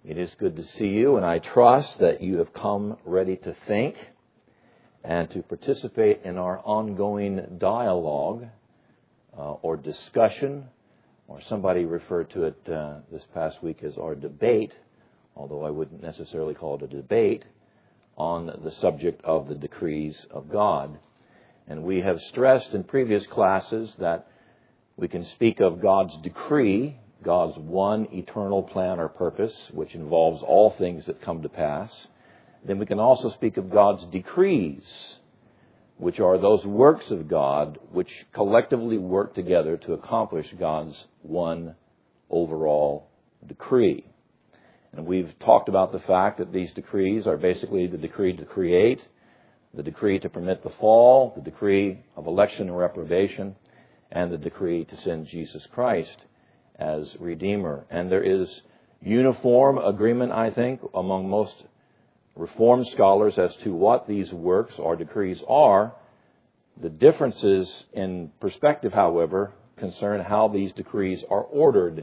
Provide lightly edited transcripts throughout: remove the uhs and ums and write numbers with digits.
It is good to see you, and I trust that you have come ready to think and to participate in our ongoing dialogue or discussion, or somebody referred to it this past week as our debate, although I wouldn't necessarily call it a debate, on the subject of the decrees of God. And we have stressed in previous classes that we can speak of God's decree, God's one eternal plan or purpose, which involves all things that come to pass. Then we can also speak of God's decrees, which are those works of God which collectively work together to accomplish God's one overall decree. And we've talked about the fact that these decrees are basically the decree to create, the decree to permit the fall, the decree of election and reprobation, and the decree to send Jesus Christ as Redeemer. And there is uniform agreement, I think, among most Reformed scholars as to what these works or decrees are. The differences in perspective, however, concern how these decrees are ordered.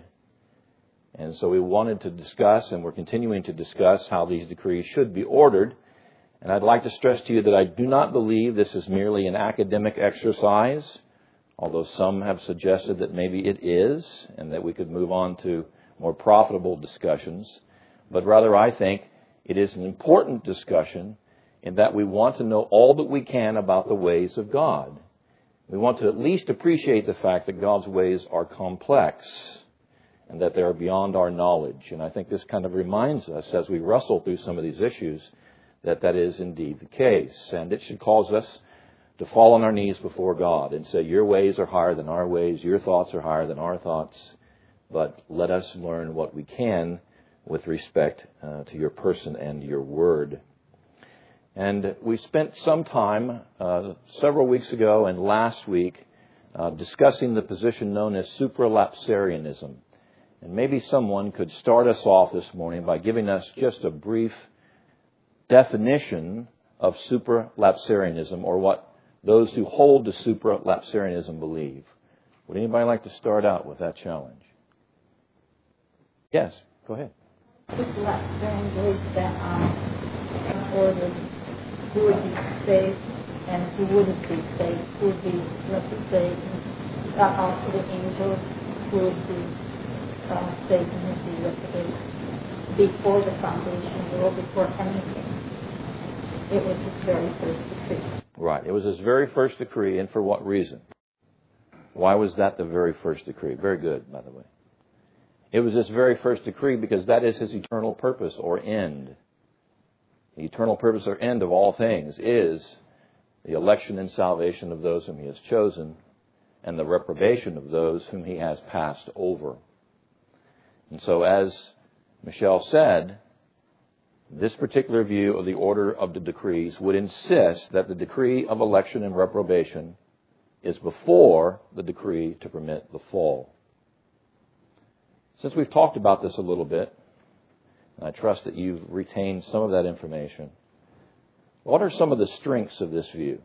And so we wanted to discuss, and we're continuing to discuss, how these decrees should be ordered. And I'd like to stress to you that I do not believe this is merely an academic exercise, although some have suggested that maybe it is, and that we could move on to more profitable discussions. But rather, I think it is an important discussion in that we want to know all that we can about the ways of God. We want to at least appreciate the fact that God's ways are complex and that they are beyond our knowledge. And I think this kind of reminds us, as we wrestle through some of these issues, that that is indeed the case. And it should cause us to fall on our knees before God and say, your ways are higher than our ways, your thoughts are higher than our thoughts, but let us learn what we can with respect to your person and your word. And we spent some time several weeks ago and last week discussing the position known as supralapsarianism. And maybe someone could start us off this morning by giving us just a brief definition of supralapsarianism, or what those who hold to supralapsarianism believe. Would anybody like to start out with that challenge? Yes, go ahead. Supralapsarian believes that ordered who would be saved and who wouldn't be saved, who would be, let's say, also the angels, who would be saved and would be reprobated before the foundation of the world, before anything. It was his very first decree. Right. It was his very first decree, and for what reason? Why was that the very first decree? Very good, by the way. It was his very first decree because that is his eternal purpose or end. The eternal purpose or end of all things is the election and salvation of those whom he has chosen and the reprobation of those whom he has passed over. And so, as Michelle said, this particular view of the order of the decrees would insist that the decree of election and reprobation is before the decree to permit the fall. Since we've talked about this a little bit, and I trust that you've retained some of that information, what are some of the strengths of this view?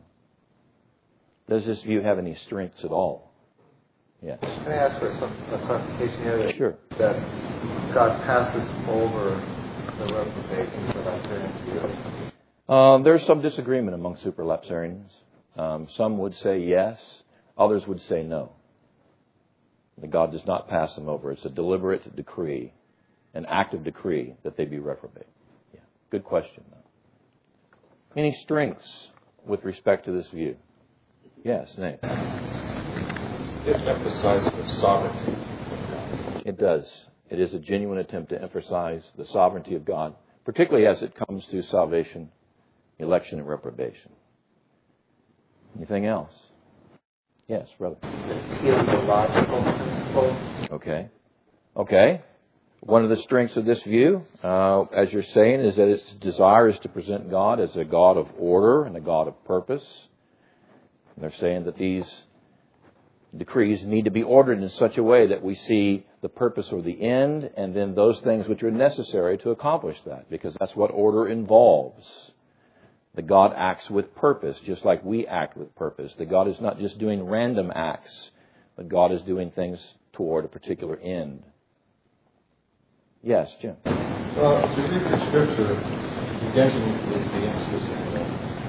Does this view have any strengths at all? Yes. Can I ask for a clarification here? Sure. That God passes over the reprobation for that view? There's some disagreement among supralapsarians. Some would say yes. Others would say no. That God does not pass them over. It's a deliberate decree, an active decree that they be reprobate. Yeah. Good question, though. Any strengths with respect to this view? Yes, Nate. It emphasizes the sovereignty of God. It does. It is a genuine attempt to emphasize the sovereignty of God, particularly as it comes to salvation, election, and reprobation. Anything else? Yes, brother. The teleological principle. Okay. One of the strengths of this view, as you're saying, is that its desire is to present God as a God of order and a God of purpose. And they're saying that these decrees need to be ordered in such a way that we see the purpose or the end, and then those things which are necessary to accomplish that, because that's what order involves. That God acts with purpose, just like we act with purpose. That God is not just doing random acts, but God is doing things toward a particular end. Yes, Jim. Well, as we read the scripture, redemption is the emphasis in it.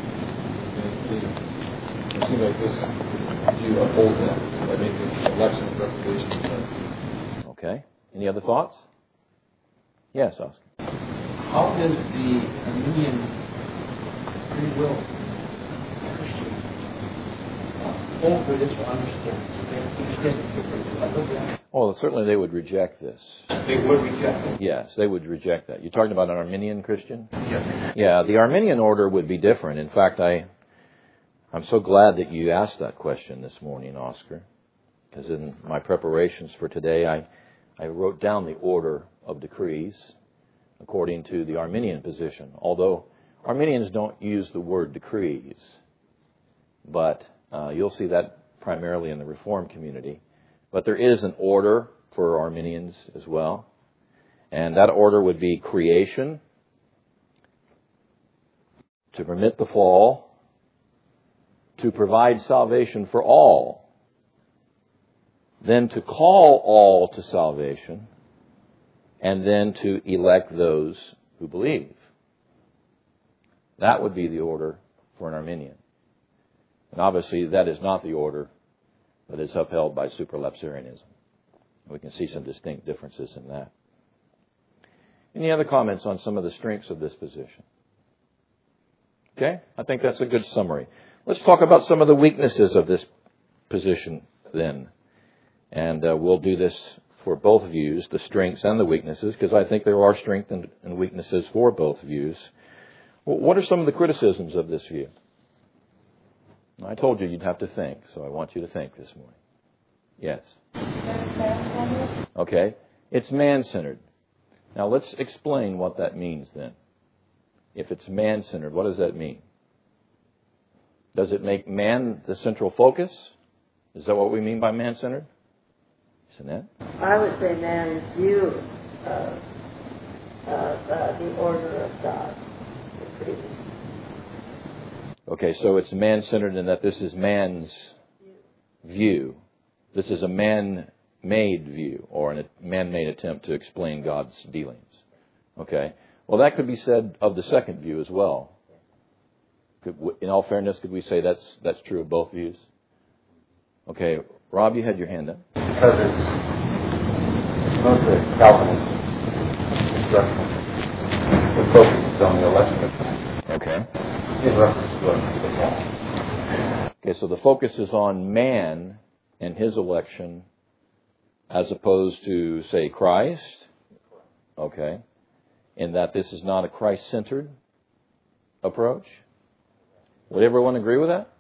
It seems like this view upholds that by making election and reprobation. Okay. Any other thoughts? Yes, Oscar. How does the Armenian free will Christian hold for this to understand? Well, certainly they would reject this. They would reject it. Yes, they would reject that. You're talking about an Arminian Christian? Yes. Yeah, the Arminian order would be different. In fact, I'm so glad that you asked that question this morning, Oscar, because in my preparations for today, I wrote down the order of decrees according to the Arminian position, although Arminians don't use the word decrees, but you'll see that primarily in the Reformed community. But there is an order for Arminians as well, and that order would be creation, to permit the fall, to provide salvation for all, then to call all to salvation, and then to elect those who believe. That would be the order for an Arminian. And obviously that is not the order that is upheld by supralapsarianism. We can see some distinct differences in that. Any other comments on some of the strengths of this position? Okay, I think that's a good summary. Let's talk about some of the weaknesses of this position then. And we'll do this for both views, the strengths and the weaknesses, because I think there are strengths and weaknesses for both views. Well, what are some of the criticisms of this view? I told you you'd have to think, so I want you to think this morning. Yes? Okay. It's man-centered. Now let's explain what that means then. If it's man-centered, what does that mean? Does it make man the central focus? Is that what we mean by man-centered? Jeanette? I would say man's view of the order of God. Okay, so it's man-centered in that this is man's view. This is a man-made view, or a man-made attempt to explain God's dealings. Okay. Well, that could be said of the second view as well. In all fairness, could we say that's true of both views? Okay, Rob, you had your hand up. Because it's mostly Calvinist instruction. The focus is on the election of God. Okay. In reference to the fall. Okay, so the focus is on man and his election as opposed to, say, Christ. Okay. In that this is not a Christ-centered approach. Would everyone agree with that?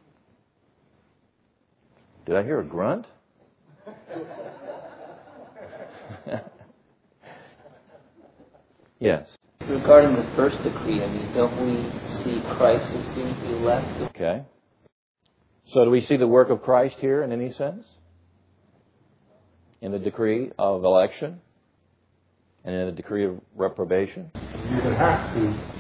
Did I hear a grunt? Yes. Regarding the first decree, don't we see Christ as being the elect? Okay. So do we see the work of Christ here in any sense? In the decree of election? And in the decree of reprobation? You would have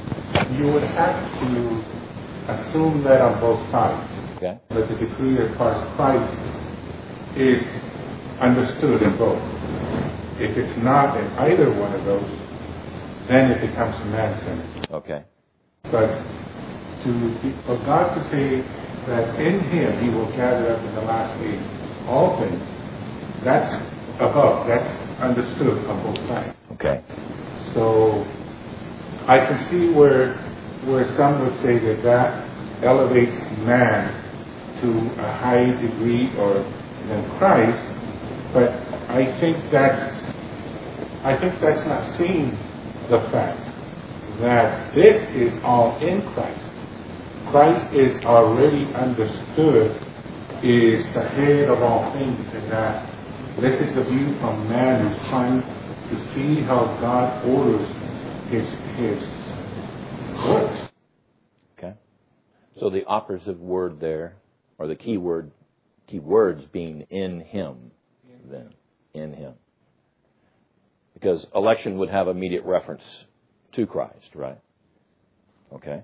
to assume that on both sides. Okay. That the decree as far as Christ is understood in both. If it's not in either one of those, then it becomes man-centered. Okay. But for God to say that in Him He will gather up in the last days all things, that's above. That's understood on both sides. Okay. So I can see where some would say that elevates man to a high degree than Christ, but I think that's not seeing the fact that this is all in Christ. Christ is already understood is the head of all things, and that this is the view from man who's trying to see how God orders his works. Okay. So the operative word there, or the key words being in Him, then. In Him. Because election would have immediate reference to Christ, right? Okay.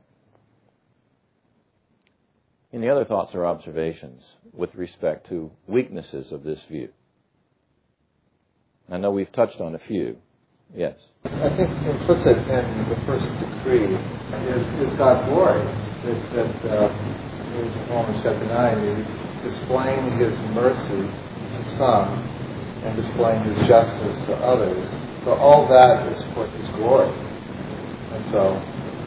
Any other thoughts or observations with respect to weaknesses of this view? I know we've touched on a few. Yes. I think implicit in the first decree is God's glory. That in Romans chapter 9, He's displaying His mercy to some and displaying His justice to others. So all that is for His glory. And so,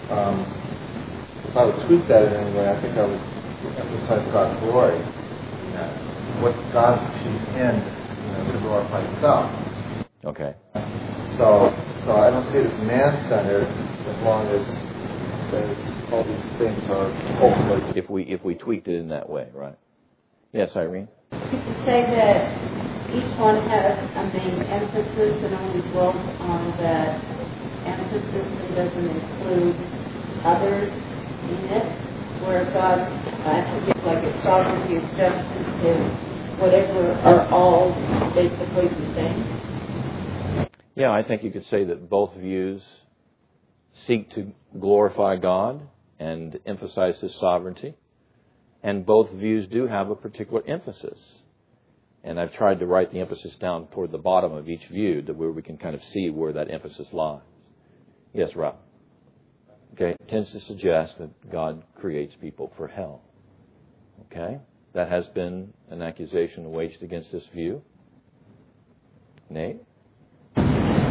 if I would tweak that in any way, I think I would emphasize God's glory. What God's chief end, to glorify Himself. Okay. So I don't see it as man-centered as long as all these things are ultimately. If we tweaked it in that way, right? Yes, Irene. You could say that each one has a main emphasis and only dwells on that emphasis and doesn't include others in it. Where God's attributes like His sovereignty, His justice, His whatever are all basically the same. Yeah, I think you could say that both views seek to glorify God and emphasize His sovereignty. And both views do have a particular emphasis. And I've tried to write the emphasis down toward the bottom of each view to where we can kind of see where that emphasis lies. Yes, Rob. Okay, it tends to suggest that God creates people for hell. Okay? That has been an accusation waged against this view. Nate? To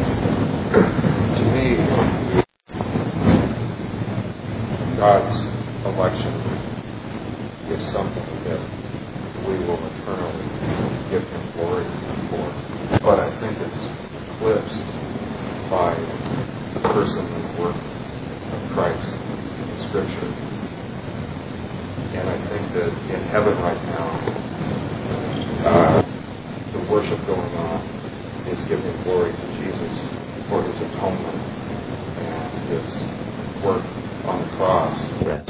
me, God's election is something that we will eternally give Him glory for. But I think it's eclipsed by the person and work of Christ in Scripture. And I think that in heaven right now, the worship going on is giving glory to Jesus for His atonement and His work on the cross. Yes.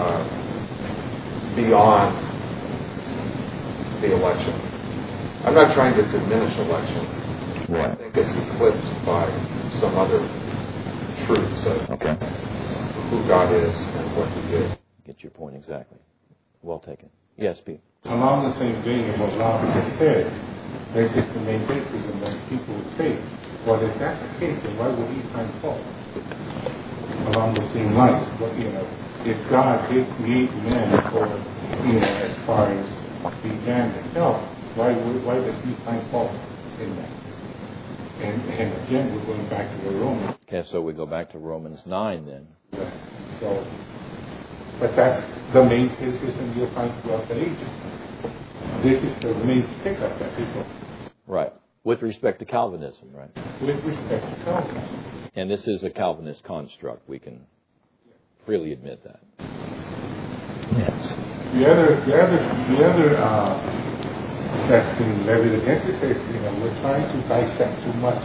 Beyond the election. I'm not trying to diminish election. Right. I think it's eclipsed by some other truths of who God is and what He did. Get your point exactly. Well taken. Yes, Pete. Along the same vein of what Robert has said, there's just the main criticism that people would say, well, if that's the case, then why would He find fault? Along the same lines, but, if God did create man for, as far as the man himself, why does He find fault in that? And again, we're going back to the Romans. Okay, so we go back to Romans 9 then. So, but that's the main criticism you'll find throughout the ages. This is the main stick-up that people... Right. With respect to Calvinism, right? With respect to Calvinism. And this is a Calvinist construct. We can freely admit that. Yes. The other that's been levied against it is, we're trying to dissect too much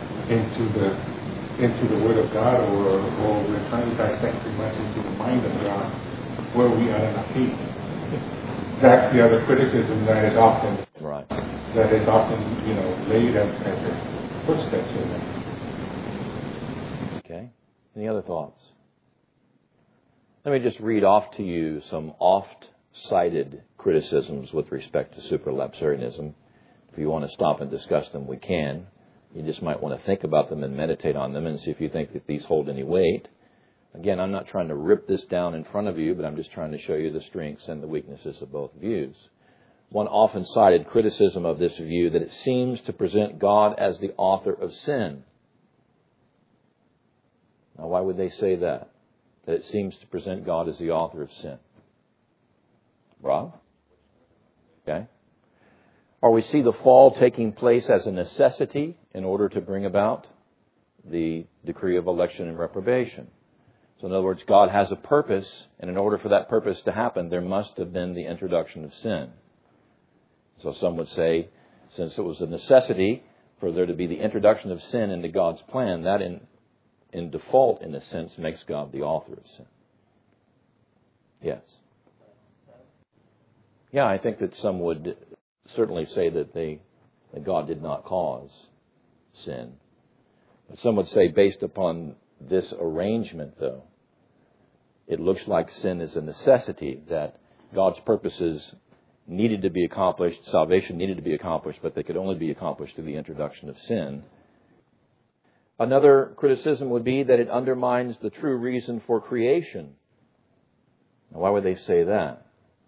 into the Word of God, or we're trying to dissect too much into the mind of God, where we are in a hate. That's the other criticism that is often laid as a footsteps in it. Okay. Any other thoughts? Let me just read off to you some oft-cited criticisms with respect to supralapsarianism. If you want to stop and discuss them, we can. You just might want to think about them and meditate on them and see if you think that these hold any weight. Again, I'm not trying to rip this down in front of you, but I'm just trying to show you the strengths and the weaknesses of both views. One often cited criticism of this view that it seems to present God as the author of sin. Now, why would they say that? That it seems to present God as the author of sin. Rob? Okay. Or we see the fall taking place as a necessity in order to bring about the decree of election and reprobation. So in other words, God has a purpose, and in order for that purpose to happen, there must have been the introduction of sin. So some would say, since it was a necessity for there to be the introduction of sin into God's plan, that in default, in a sense, makes God the author of sin. Yes. Yeah, I think that some would certainly say that God did not cause sin. But some would say, based upon this arrangement, though, it looks like sin is a necessity, that God's purposes needed to be accomplished, salvation needed to be accomplished, but they could only be accomplished through the introduction of sin. Another criticism would be that it undermines the true reason for creation. Now, why would they say that?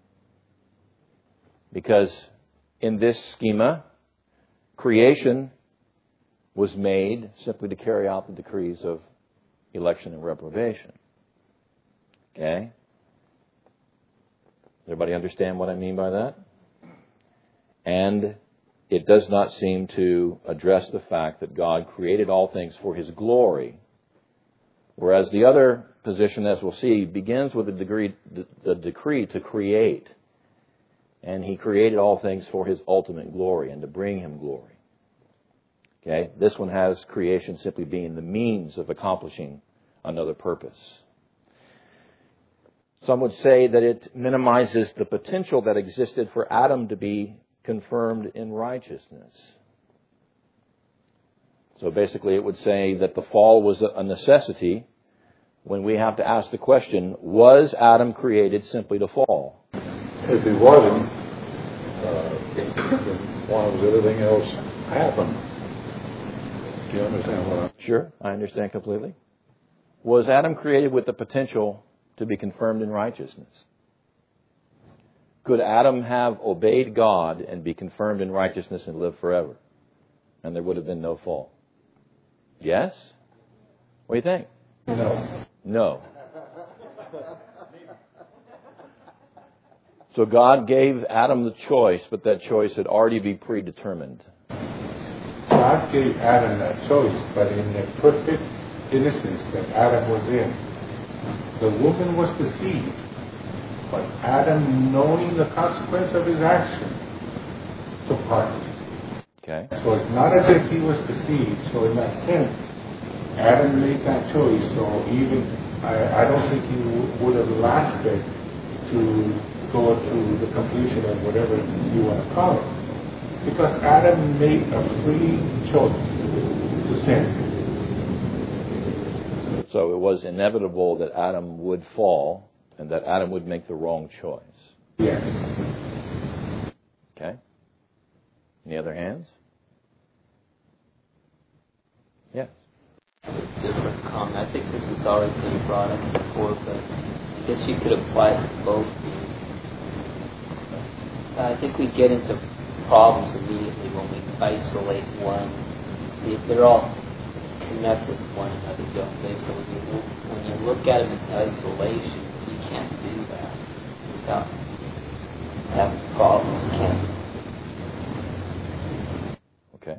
Because in this schema, creation was made simply to carry out the decrees of election and reprobation. Okay? Everybody understand what I mean by that? And it does not seem to address the fact that God created all things for His glory. Whereas the other position, as we'll see, begins with the decree to create. And He created all things for His ultimate glory and to bring Him glory. Okay? This one has creation simply being the means of accomplishing another purpose. Some would say that it minimizes the potential that existed for Adam to be confirmed in righteousness. So basically it would say that the fall was a necessity when we have to ask the question, was Adam created simply to fall? If he wasn't, then why was everything else happen? Do you understand what I'm... Sure, I understand completely. Was Adam created with the potential to be confirmed in righteousness? Could Adam have obeyed God and be confirmed in righteousness and live forever? And there would have been no fall. Yes? What do you think? No. No. So God gave Adam the choice, but that choice had already been predetermined. God gave Adam that choice, but in the perfect innocence that Adam was in, the woman was deceived. But Adam, knowing the consequence of his action, took part. Okay. So it's not as if he was deceived. So in that sense, Adam made that choice. So even, I don't think he would have lasted to go to the completion of whatever you want to call it. Because Adam made a free choice to sin. So it was inevitable that Adam would fall and that Adam would make the wrong choice. Yes. Okay. Any other hands? Yes. Different comment. I think this has already been brought up before, but I guess you could apply it to both. I think we get into problems immediately when we isolate one. See, if they're all connected with one another, don't they? So when you look at them in isolation, you can't do that without having problems. You can't. Okay.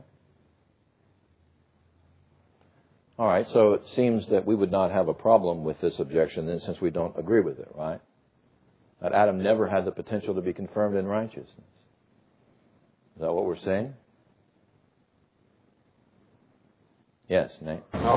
All right, so it seems that we would not have a problem with this objection then, since we don't agree with it, right? That Adam never had the potential to be confirmed in righteousness. Is that what we're saying? Yes, Nate? No,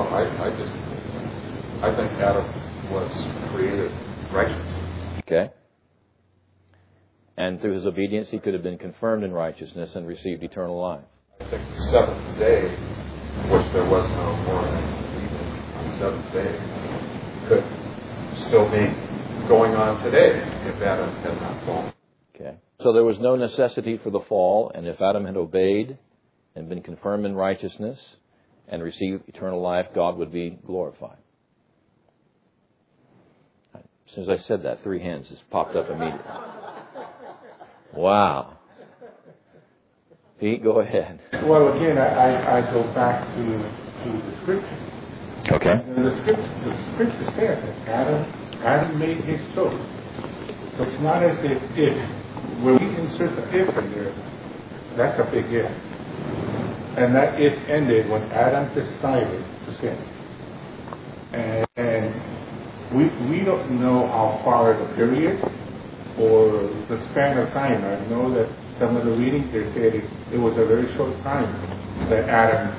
I think Adam was created righteous. Okay. And through his obedience, he could have been confirmed in righteousness and received eternal life. I think the seventh day, which there was no morning and evening on the seventh day, could still be going on today if Adam had not fallen. Okay. So there was no necessity for the fall, and if Adam had obeyed and been confirmed in righteousness and received eternal life, God would be glorified. As soon as I said that, 3 hands just popped up immediately. Wow. Pete, go ahead. Well, again, I go back to the Scripture. Okay. And the scripture says that Adam made his choice. So it's not as if when we insert the if in there, that's a big if. And that if ended when Adam decided to sin. And we don't know how far the period or the span of time. I know that some of the readings they said it was a very short time that Adam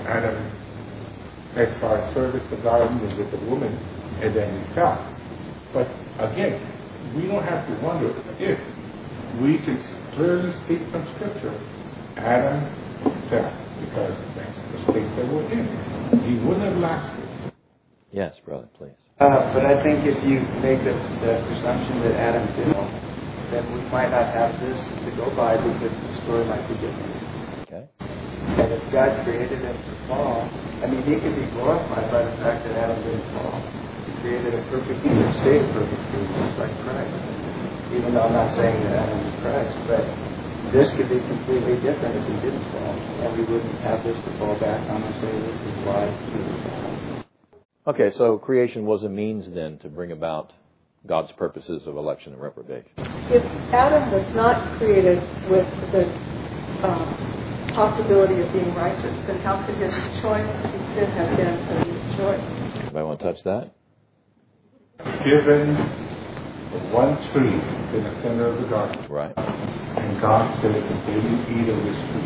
as far as service to God was with the woman, and then he fell. But again, we don't have to wonder if we can clearly state from Scripture, Adam fell because that's the state that we're in. He wouldn't have lasted. Yes, brother, please. But I think if you make the presumption that Adam fell, then we might not have this to go by because the story might be different. Okay. And if God created him to fall, I mean, he could be glorified by the fact that Adam didn't fall. He created a perfect, he would stay perfect being just like Christ. Even though I'm not saying that Adam is Christ, but this could be completely different if he didn't fall. And we wouldn't have this to fall back on and say this is why he didn't fall. Okay, so creation was a means then to bring about God's purposes of election and reprobation. If Adam was not created with the possibility of being righteous, then how could his choice have been a choice? Anybody want to touch that? Given one tree in the center of the garden. Right. And God said that they didn't eat of this tree.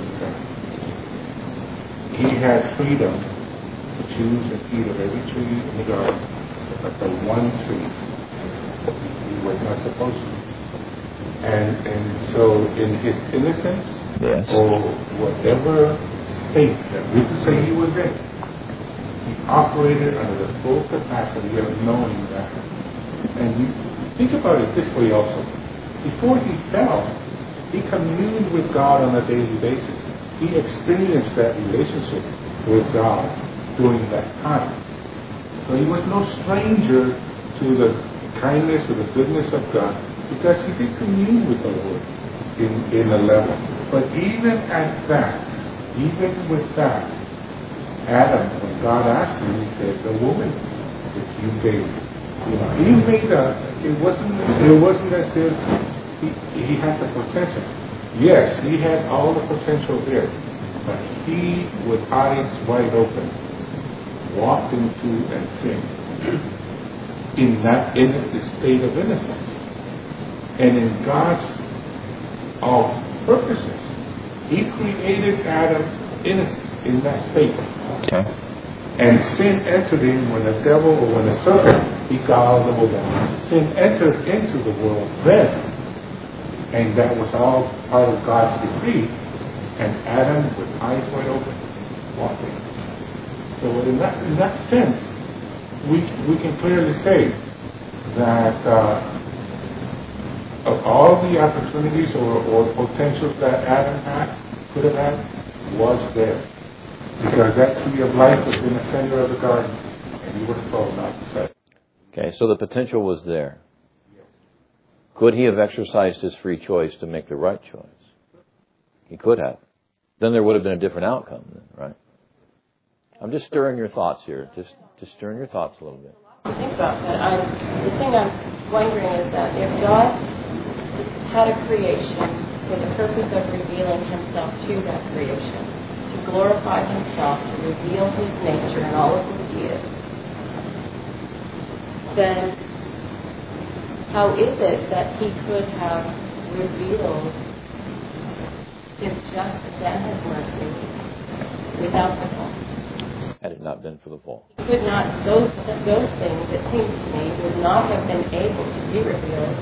He had freedom to choose and eat of every tree in the garden, but the one tree he was not supposed to. And so in his innocence, yes, or whatever state that we could say he was in, he operated under the full capacity of knowing that. And you think about it this way also. Before he fell, he communed with God on a daily basis. He experienced that relationship with God during that time. So he was no stranger to the kindness or the goodness of God, because he did commune with the Lord in a level. But even at that, even with that, Adam, when God asked him, he said, the woman that you gave, he made it wasn't as if he had the potential. Yes, he had all the potential there, but he, with eyes wide open, walked into and sinned in that state of innocence. And in God's purposes, he created Adam innocent in that state. Okay. And sin entered in when the devil or when the serpent beguiled the woman. Sin entered into the world then. And that was all part of God's decree. And Adam, with eyes wide open, walked in. So in that sense, we can clearly say that of all the opportunities or potentials that Adam could have had, was there. Because that tree of life was in the center of the garden, and he would have told not to touch. Okay, so the potential was there. Could he have exercised his free choice to make the right choice? He could have. Then there would have been a different outcome, then, right? I'm just stirring your thoughts here. Just stirring your thoughts a little bit. Think about that. The thing I'm wondering is that if God had a creation for the purpose of revealing himself to that creation, to glorify himself, to reveal his nature and all of who he is, then how is it that he could have revealed his justice and his mercy without the fall? Had it not been for the fall. Could not, those things, it seems to me, would not have been able to be revealed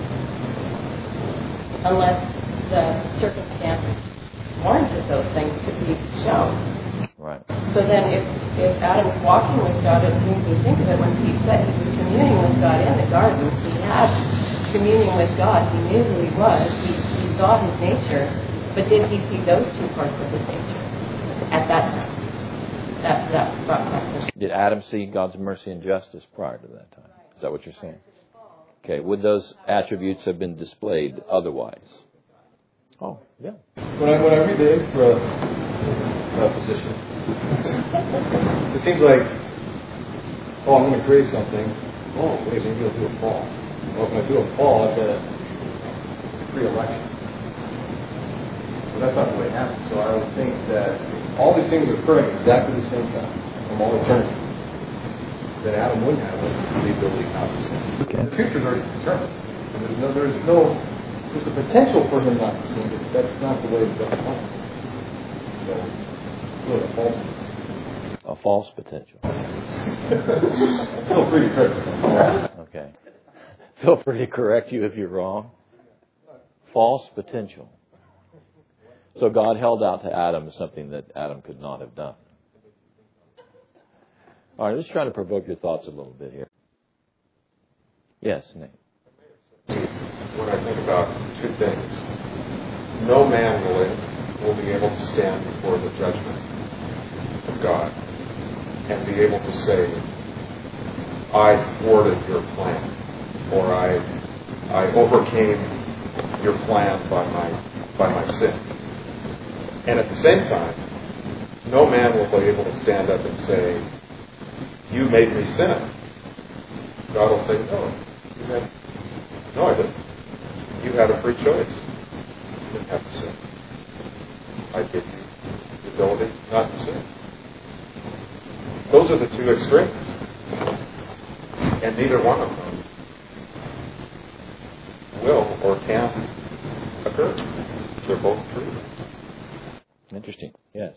unless the circumstances warranted those things to be shown. Right. So then if Adam's walking with God, it makes me think of it when he said he was communing with God in the garden. He had communion with God. He knew who he was. He saw his nature. But did he see those two parts of his nature at that time? That's my question. Did Adam see God's mercy and justice prior to that time? Is that what you're saying? Okay. Would those attributes have been displayed otherwise? Oh, yeah. When I read the infra position, it seems like, I'm going to create something. Oh, wait, maybe I'll do a fall. Well, if I do a fall, I've got a pre-election. But that's not the way it happens. So I would think that all these things are occurring at exactly the same time, from all eternity, that Adam wouldn't have the ability not to sin. Okay. The future's already determined. And there's a potential for him not to sin, but that's not the way it's going to happen. So, it's really a false potential. A false potential. Feel free to correct. Okay. Feel free to correct you if you're wrong. False potential. So God held out to Adam something that Adam could not have done. All right, let's try to provoke your thoughts a little bit here. Yes, Nate. When I think about two things, no man will will be able to stand before the judgment of God and be able to say, I thwarted your plan, or I overcame your plan by my sin. And at the same time, no man will be able to stand up and say, you made me sin. God will say, no, I didn't. You had a free choice. You didn't have to sin. I gave you the ability not to sin. Those are the two extremes. And neither one of them will or can occur. They're both true. Interesting. Yes.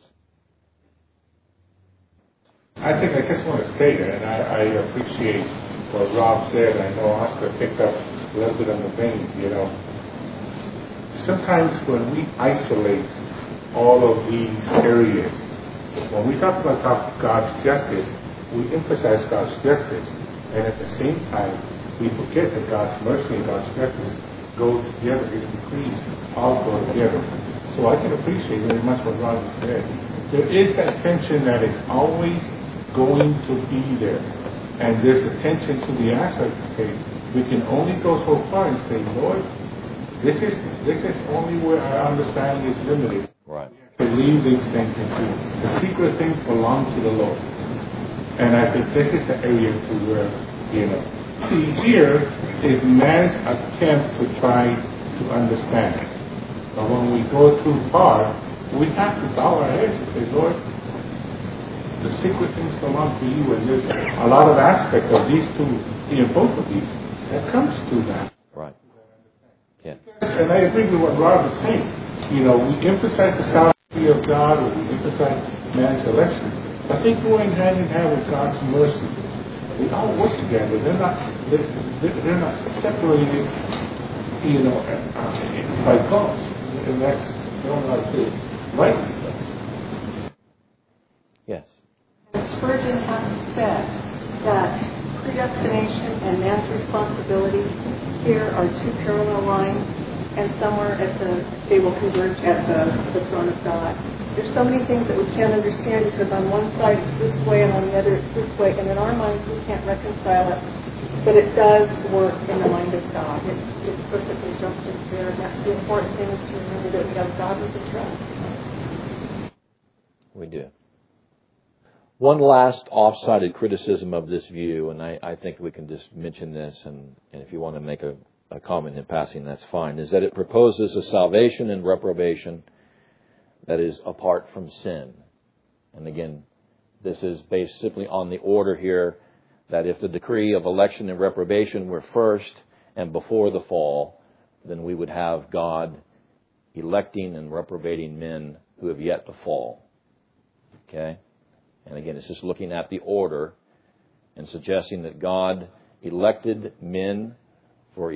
I think I just want to say that, and I appreciate what Rob said. I know Oscar picked up a little bit on the vein, Sometimes when we isolate all of these areas, when we talk about God's justice, we emphasize God's justice, and at the same time, we forget that God's mercy and God's justice go together. His decrees all go together. So I can appreciate very much what Rob said. There is that tension that is always going to be there. And there's a tension to the aspect to say, we can only go so far and say, Lord, this is only where our understanding is limited. Right. To leave these things into the secret things belong to the Lord. And I think this is the area to where, see, here is man's attempt to try to understand. But when we go too far, we have to bow our heads and say, Lord, the secret things belong to you, and there's a lot of aspect of these two, both of these, that comes to that. Right. Yeah. And I agree with what Rob is saying. We emphasize the sovereignty of God, or we emphasize man's election, but they go in hand with God's mercy. They all work together. They're not separated, by God. And that's not right. Yes. Spurgeon has said that predestination and man's responsibility here are two parallel lines, and somewhere they will converge at the throne of God. There's so many things that we can't understand because on one side it's this way and on the other it's this way, and in our minds we can't reconcile it. But it does work in the mind of God. It's perfectly just and fair. That's the important thing is to remember that we have God with the trust. We do. One last off-sided criticism of this view, and I think we can just mention this, and if you want to make a comment in passing, that's fine, is that it proposes a salvation and reprobation that is apart from sin. And again, this is based simply on the order here that if the decree of election and reprobation were first and before the fall, then we would have God electing and reprobating men who have yet to fall. Okay? And again, it's just looking at the order and suggesting that God elected men for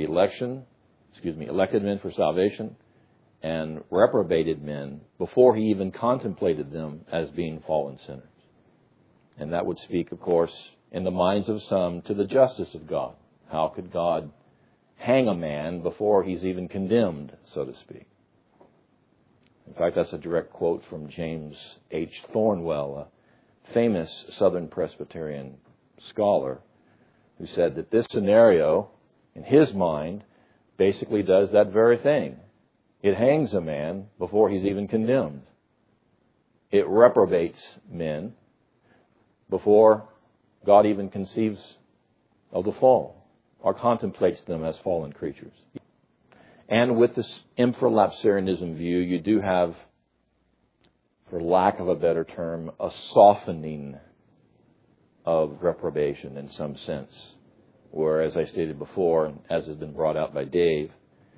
salvation and reprobated men before he even contemplated them as being fallen sinners. And that would speak, of course, in the minds of some to the justice of God. How could God hang a man before he's even condemned, so to speak? In fact, that's a direct quote from James H. Thornwell, a famous Southern Presbyterian scholar, who said that this scenario, in his mind, basically does that very thing. It hangs a man before he's even condemned. It reprobates men before God even conceives of the fall or contemplates them as fallen creatures. And with this infralapsarianism view, you do have, for lack of a better term, a softening of reprobation in some sense. Where, as I stated before, as has been brought out by Dave,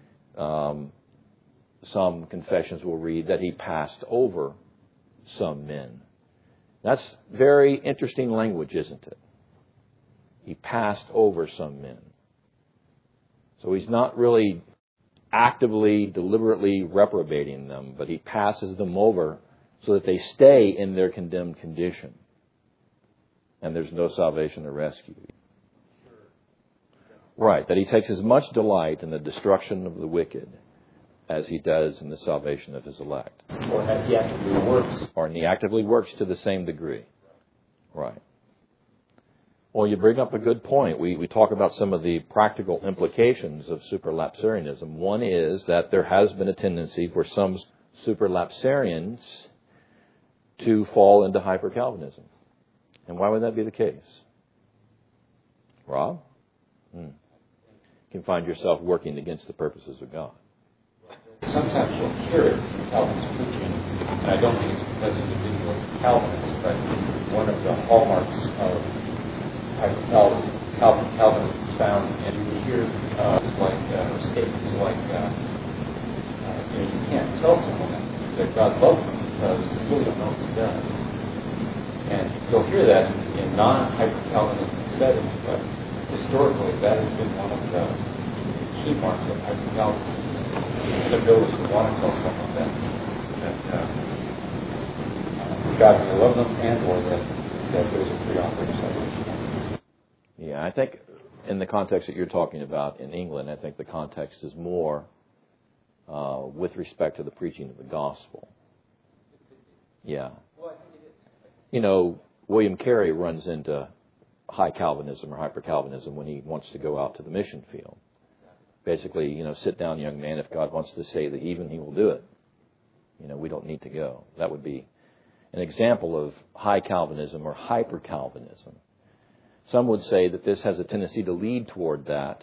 some confessions will read that he passed over some men. That's very interesting language, isn't it? He passed over some men. So he's not really actively, deliberately reprobating them, but he passes them over so that they stay in their condemned condition. And there's no salvation or rescue. Right, that he takes as much delight in the destruction of the wicked as he does in the salvation of his elect. Or that he actively works. Or he actively works to the same degree. Right. Well, you bring up a good point. We talk about some of the practical implications of superlapsarianism. One is that there has been a tendency for some superlapsarians to fall into hyper-Calvinism. And why would that be the case? Rob? You can find yourself working against the purposes of God. Sometimes you'll hear it in Calvin's preaching, and I don't think it's because individual Calvinists, but one of the hallmarks of Calvinism is found, and you hear statements like, you can't tell someone that God loves them because you really don't know if He does. And you'll hear that in non-hyper-Calvinistic settings, but historically that has been one of the key marks of hyper-Calvinism. The ability to want to tell someone that God may love them and or that there's a free offering of salvation. Yeah, I think in the context that you're talking about in England, I think the context is more with respect to the preaching of the gospel. Yeah. You know, William Carey runs into high Calvinism or hyper Calvinism when he wants to go out to the mission field. Basically, sit down, young man. If God wants to say that even, He will do it. We don't need to go. That would be an example of high Calvinism or hyper Calvinism. Some would say that this has a tendency to lead toward that,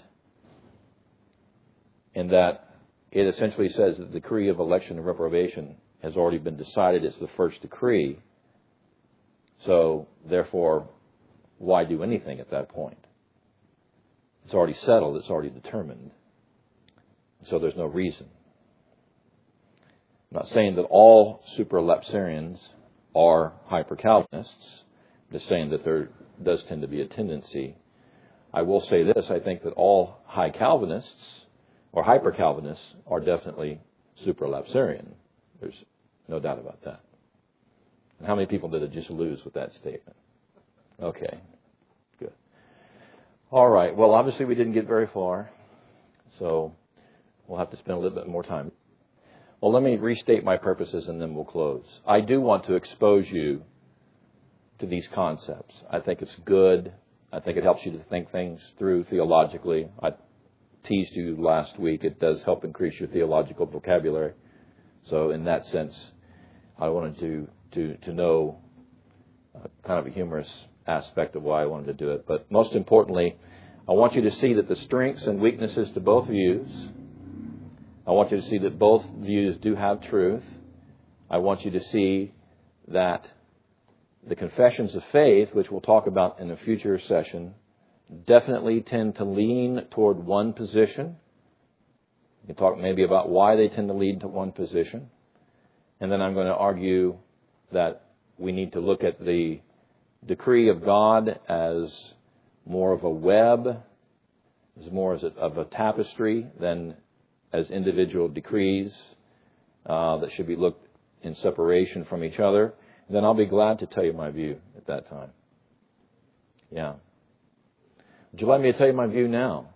and that it essentially says that the decree of election and reprobation has already been decided. It's the first decree. So, therefore, why do anything at that point? It's already settled. It's already determined. So there's no reason. I'm not saying that all superlapsarians are hyper-Calvinists. I'm just saying that there does tend to be a tendency. I will say this. I think that all high Calvinists or hyper-Calvinists are definitely superlapsarian. There's no doubt about that. And how many people did it just lose with that statement? Okay. Good. All right. Well, obviously we didn't get very far. So we'll have to spend a little bit more time. Well, let me restate my purposes and then we'll close. I do want to expose you to these concepts. I think it's good. I think it helps you to think things through theologically. I teased you last week. It does help increase your theological vocabulary. So in that sense, I wanted to know kind of a humorous aspect of why I wanted to do it. But most importantly, I want you to see that the strengths and weaknesses to both views. I want you to see that both views do have truth. I want you to see that the confessions of faith, which we'll talk about in a future session, definitely tend to lean toward one position. We can talk maybe about why they tend to lean to one position. And then I'm going to argue that we need to look at the decree of God as more of a web, as more of a tapestry than as individual decrees that should be looked in separation from each other. And then I'll be glad to tell you my view at that time. Yeah. Would you like me to tell you my view now?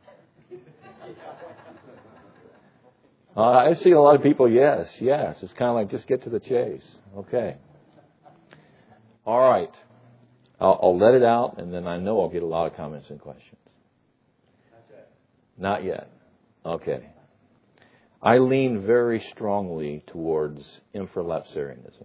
I see a lot of people, yes. It's kind of like just get to the chase. Okay. All right. I'll let it out, and then I know I'll get a lot of comments and questions. Not yet. Okay. I lean very strongly towards infralapsarianism.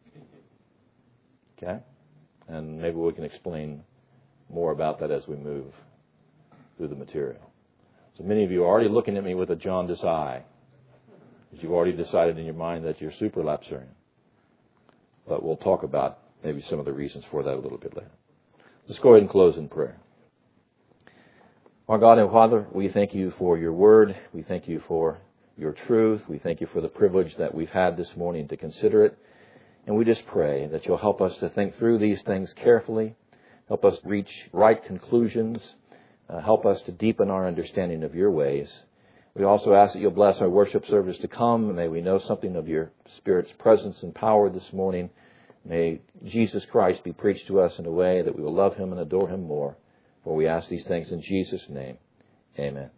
Okay? And maybe we can explain more about that as we move through the material. So many of you are already looking at me with a jaundiced eye, because you've already decided in your mind that you're superlapsarian. But we'll talk about maybe some of the reasons for that a little bit later. Let's go ahead and close in prayer. Our God and Father, we thank you for your word. We thank you for your truth. We thank you for the privilege that we've had this morning to consider it. And we just pray that you'll help us to think through these things carefully, help us reach right conclusions, help us to deepen our understanding of your ways. We also ask that you'll bless our worship service to come. May we know something of your Spirit's presence and power this morning. May Jesus Christ be preached to us in a way that we will love him and adore him more. For we ask these things in Jesus' name. Amen.